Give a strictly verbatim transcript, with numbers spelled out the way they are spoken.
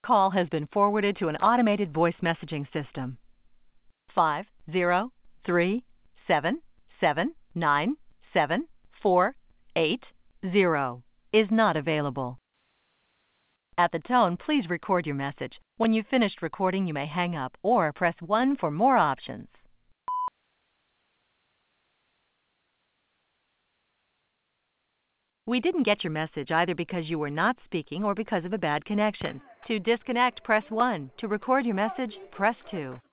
Call has been forwarded to an automated voice messaging system. Five zero three seven seven nine seven four eight zero is not available. At the tone, please record your message. When you've finished recording, you may hang up or press one for more options. We didn't get your message either because you were not speaking or because of a bad connection. To disconnect, press one. To record your message, press two.